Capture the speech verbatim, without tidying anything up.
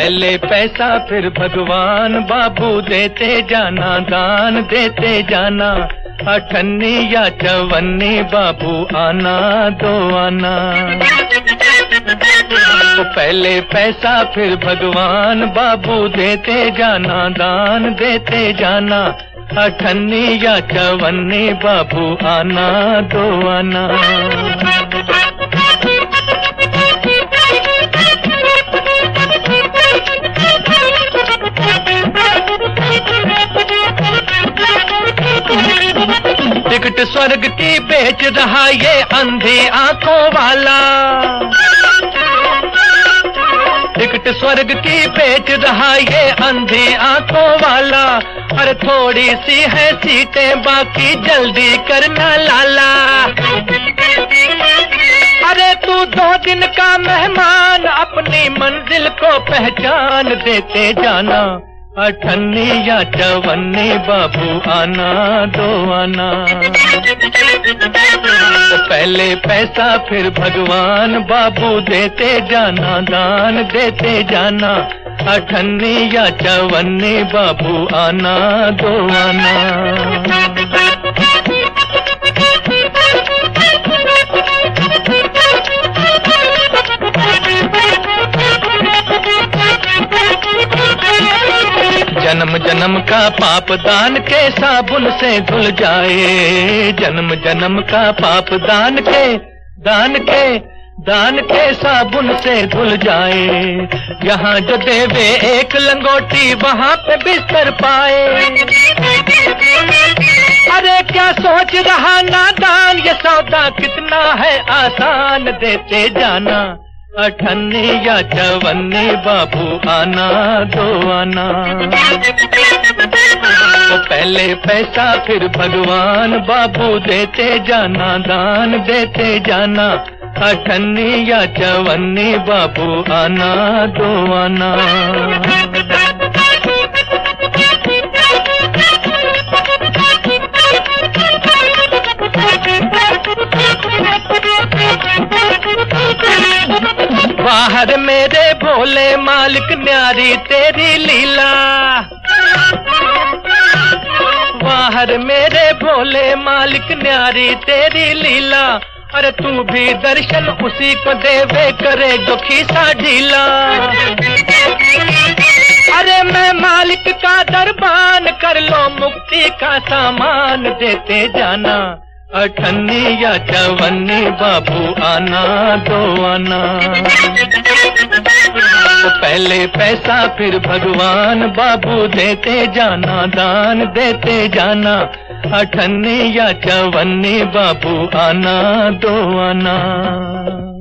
पहले पैसा फिर भगवान, बाबू देते जाना दान देते जाना। अठन्नी या चवन्नी बाबू आना दो आना। तो पहले पैसा फिर भगवान, बाबू देते जाना दान देते जाना। अठन्नी या चवन्नी बाबू आना दो आना। टिकट स्वर्ग की बेच रहा ये अंधी आंखों वाला। टिकट स्वर्ग की बेच रहा ये अंधी आंखों वाला। अरे थोड़ी सी है सीटें बाकी, जल्दी करना लाला। अरे तू दो दिन का मेहमान, अपनी मंजिल को पहचान देते जाना। अठन्नी या चवन्नी बाबू आना दो आना। तो पहले पैसा फिर भगवान, बाबू देते जाना दान देते जाना। अठन्नी या चवन्नी बाबू आना दो आना। जन्म जन्म का पाप दान के साबुन से धुल जाए। जन्म जन्म का पाप दान के दान के दान के साबुन से धुल जाए। यहाँ जो देवे एक लंगोटी, वहाँ पे बिस्तर पाए। अरे क्या सोच रहा नादान, ये सौदा कितना है आसान देते जाना। अठन्नी या चवन्नी बाबू आना दो आना। तो पहले पैसा फिर भगवान, बाबू देते जाना दान देते जाना। अठन्नी या चवन्नी बाबू आना दो आना। बाहर मेरे भोले मालिक, न्यारी तेरी लीला। बाहर मेरे भोले मालिक, न्यारी तेरी लीला। अरे तू भी दर्शन उसी को देवे, करे जो खीसा ढीला। अरे मैं मालिक का दरबान, कर लो मुक्ति का सामान देते जाना। अठन्नी या चवन्नी बाबू आना दो आना। तो पहले पैसा फिर भगवान, बाबू देते जाना दान देते जाना। अठन्नी या चवन्नी बाबू आना दो आना।